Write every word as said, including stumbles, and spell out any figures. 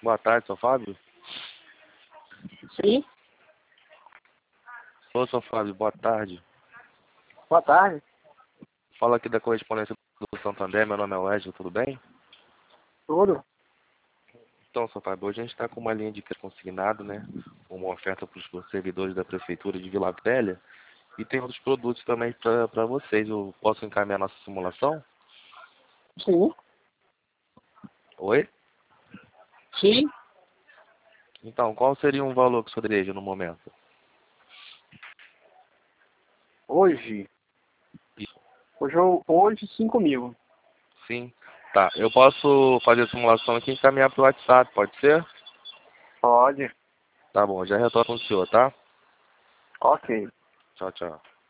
Boa tarde, seu Fábio. Sim, Ô, seu Fábio, boa tarde. boa tarde. Fala aqui da correspondência do Santander, meu nome é Wesley, tudo bem? Tudo? Então, seu Fábio, hoje a gente está com uma linha de crédito consignado, né? Uma oferta para os servidores da Prefeitura de Vila Velha. E tem outros produtos também para vocês. Eu posso encaminhar nossa simulação? Sim, Oi? sim. Então, qual seria um valor que o senhor deseja no momento? Hoje, Isso. hoje, eu- hoje cinco mil. Sim. Tá, eu posso fazer a simulação aqui e encaminhar para o WhatsApp, pode ser? Pode. Tá bom, já retorno com o senhor, tá? Ok. Tchau, tchau.